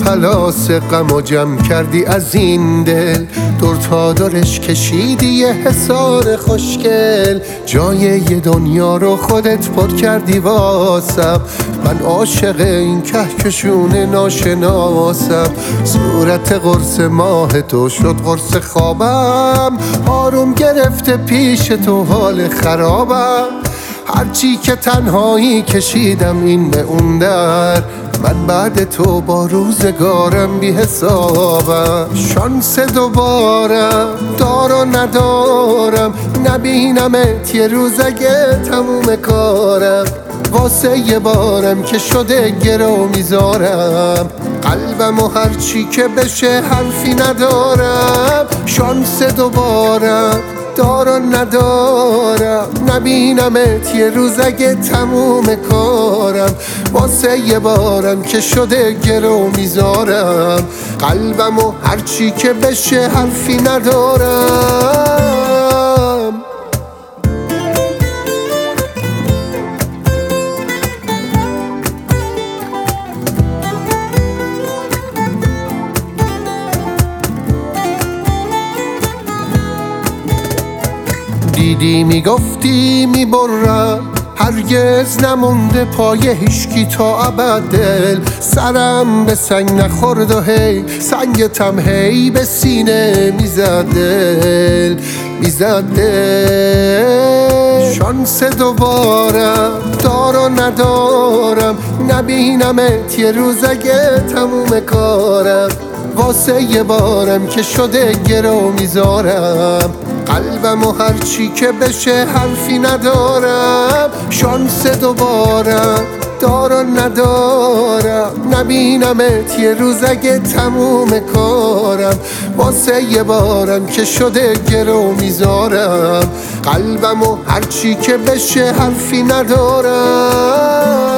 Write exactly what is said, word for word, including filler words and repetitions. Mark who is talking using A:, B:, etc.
A: پلاس غم و جمع کردی از این دل، دور تا دورش کشیدی یه حصار خوشگل. جای یه دنیا رو خودت پر کردی واسم، من عاشق این کهکشون ناشناسم. صورت قرص ماه تو شد قرص خوابم، آروم گرفته پیش تو حال خرابم. هرچی که تنهایی کشیدم این به اون در، من بعد تو با روزگارم بی حسابم. شانس دوبارم دار و ندارم، نبینمت یه روز اگه تموم کارم. واسه یه بارم که شده گرو میذارم، قلبم و هرچی که بشه حرفی ندارم. شانس دوبارم دار و ندارم، نبینمت یه روز اگه تموم کارم. واسه یه بارم که شده گرو میذارم، قلبم و هرچی که بشه حرفی ندارم. دیدی میگفتی میبرم، هرگز نمونده پای هیشکی تا ابد دل. سرم به سنگ نخورد و هی سنگتم هی به سینه میزد دل میزد دل. شانس دوبارم دار و ندارم، نبینمت یه روز اگه تموم کارم. واسه یه بارم که شده گرو میذارم، قلبم و هرچی که بشه حرفی ندارم. شانس دوبارم دار و ندارم، نبینمت یه روز اگه تموم کارم. واسه یه بارم که شده گرو میذارم، قلبم و هرچی که بشه حرفی ندارم.